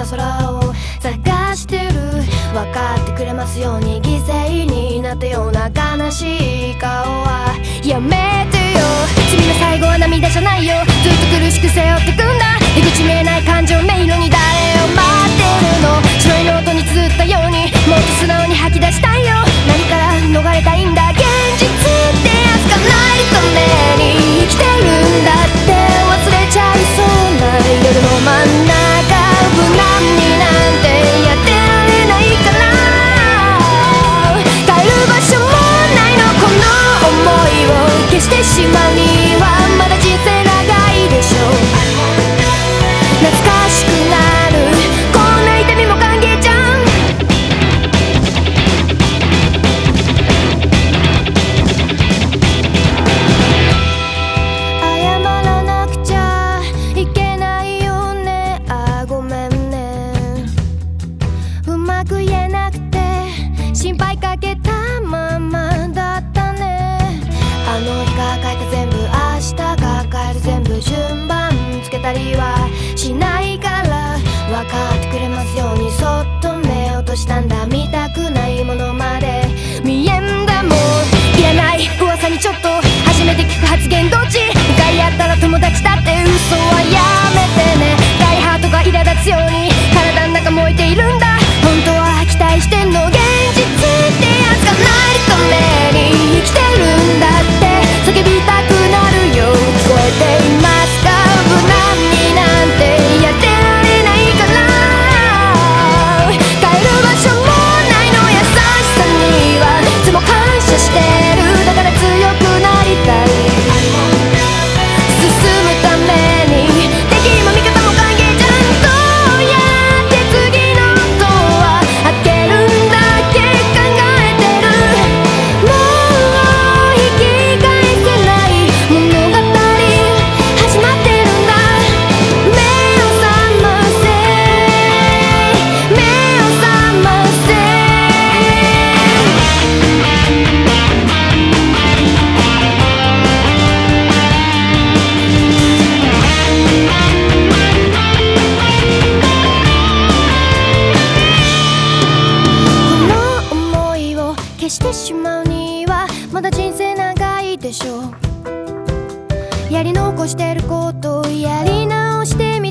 空を探してる。分かってくれますように犠牲になったような悲しい顔はやめてよ。罪の最後は涙じゃないよ。ずっと苦しく背負ってくんだ。出口見えない感情迷路に誰を待ってるの。白いノートに綴ったようにもっと素直に吐き出したいよ。何から逃れたいんだ。現実ってやつがないために生きてるんだって忘れちゃいそうな夜の真ん中。無難になんてやってられないから帰る場所もないの。この想いを消してしまうにはまだ人生長いでしょう。懐かしくなるこんな痛みも歓迎じゃん。謝らなくちゃいけないよね。あ、ごめんね。うまく言えなくて心配かけたままだったね。あの日が書いた全部明日が書える全部順番つけたりはしないから分かってくれますようにそっと目を閉じたんだ。見たくないものまで見えんだもん。いらない噂にちょっと初めて聞く発言どっち。向かい合ったら友達だって嘘はやめてね。大ハートが苛立つように体の中燃えているんだ。本当は期待してんの。現実ってやつがないために生きてるんだって叫びたくなるよ。聞こえていますか。無難になんてやってられないから帰る場所もないの。優しさにはいつも感謝してる。だから強くなりたい。進むために敵も味方も歓迎じゃん。どうやって次のドア開けるんだっけ考えてる。もう引き返せない物語始まってるんだ。目を覚ませ目を覚ませ。この想いを消してしまうにはまだ人生長いでしょう。やり残してることをやり直してみ